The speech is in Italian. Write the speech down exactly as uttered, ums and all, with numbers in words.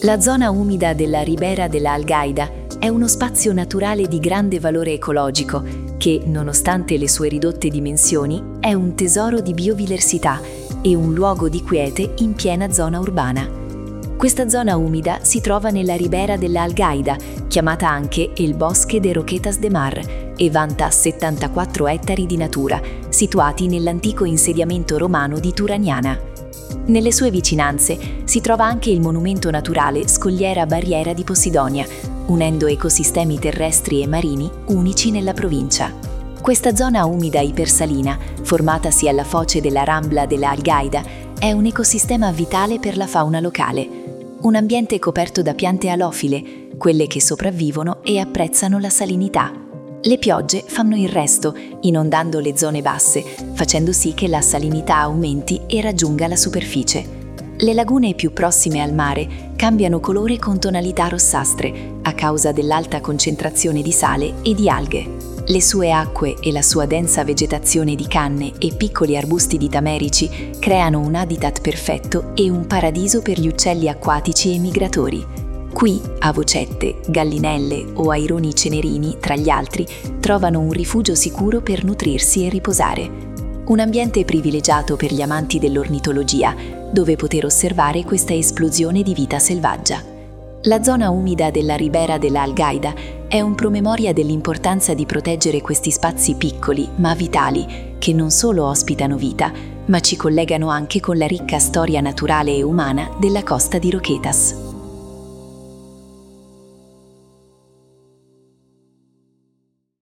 La zona umida della Ribera de la Algaida è uno spazio naturale di grande valore ecologico che, nonostante le sue ridotte dimensioni, è un tesoro di biodiversità e un luogo di quiete in piena zona urbana. Questa zona umida si trova nella Ribera della Algaida, chiamata anche El Bosque de Roquetas de Mar, e vanta settantaquattro ettari di natura, situati nell'antico insediamento romano di Turaniana. Nelle sue vicinanze si trova anche il monumento naturale Scogliera Barriera di Posidonia, unendo ecosistemi terrestri e marini unici nella provincia. Questa zona umida ipersalina, formatasi alla foce della Rambla della Algaida, è un ecosistema vitale per la fauna locale, un ambiente coperto da piante alofile, quelle che sopravvivono e apprezzano la salinità. Le piogge fanno il resto, inondando le zone basse, facendo sì che la salinità aumenti e raggiunga la superficie. Le lagune più prossime al mare cambiano colore con tonalità rossastre a causa dell'alta concentrazione di sale e di alghe. Le sue acque e la sua densa vegetazione di canne e piccoli arbusti di tamerici creano un habitat perfetto e un paradiso per gli uccelli acquatici e migratori. Qui avocette, gallinelle o aironi cenerini, tra gli altri, trovano un rifugio sicuro per nutrirsi e riposare. Un ambiente privilegiato per gli amanti dell'ornitologia, dove poter osservare questa esplosione di vita selvaggia. La zona umida della Ribera della Algaida è un promemoria dell'importanza di proteggere questi spazi piccoli ma vitali, che non solo ospitano vita, ma ci collegano anche con la ricca storia naturale e umana della costa di Roquetas.